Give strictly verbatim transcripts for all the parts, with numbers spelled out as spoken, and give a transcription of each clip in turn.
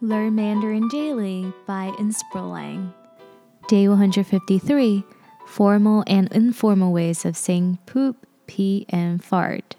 Learn Mandarin Daily by Inspiralang. Day one hundred fifty-three, Formal and Informal Ways of Saying Poop, Pee, and Fart.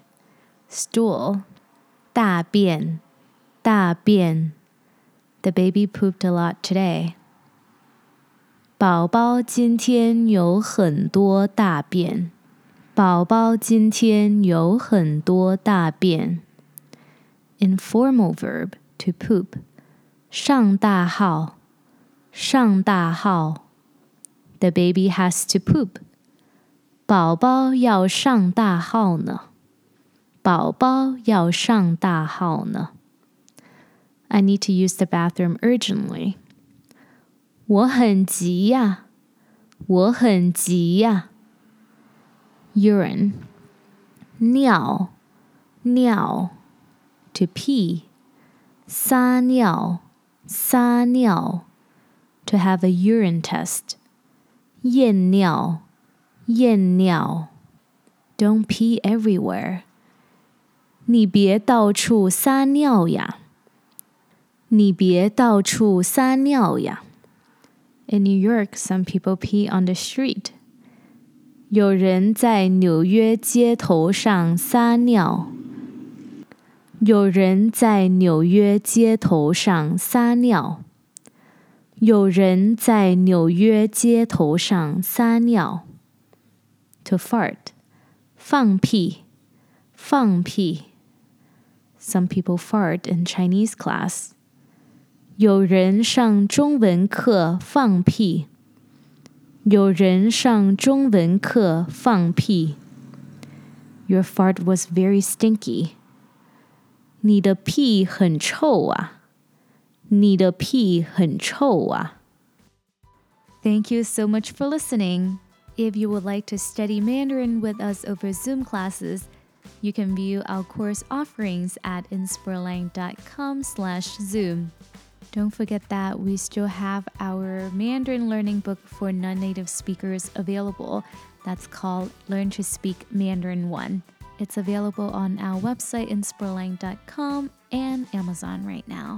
Stool, 大便,大便. The baby pooped a lot today. 宝宝今天有很多大便。宝宝今天有很多大便。Informal verb, to poop. 上大号，上大号。The baby has to poop. 宝宝要上大号呢。宝宝要上大号呢。I need to use the bathroom urgently. 我很急呀，我很急呀。Urine, 尿，尿。To pee. 撒尿，撒尿。To have a urine test. 验尿，验尿。Don't pee everywhere. 你别到处撒尿呀。你别到处撒尿呀。In New York, some people pee on the street. 有人在纽约街头上撒尿。有人在纽约街头上撒尿。有人在纽约街头上撒尿。To fart, 放屁，放屁。Some people fart in Chinese class. 有人上中文课放屁。有人上中文课放屁。Your fart was very stinky. 你的屁很臭啊。你的屁很臭啊。Thank you so much for listening. If you would like to study Mandarin with us over Zoom classes, you can view our course offerings at inspiralang.com slash Zoom. Don't forget that we still have our Mandarin learning book for non-native speakers available. That's called Learn to Speak Mandarin one. It's available on our website, inspiralang dot com, and Amazon right now.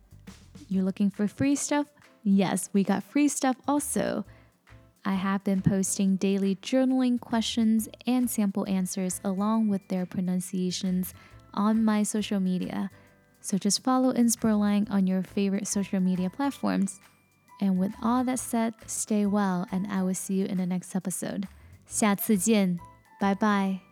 You're looking for free stuff? Yes, we got free stuff also. I have been posting daily journaling questions and sample answers along with their pronunciations on my social media. So just follow Inspiralang on your favorite social media platforms. And with all that said, stay well, and I will see you in the next episode. 下次见，拜拜。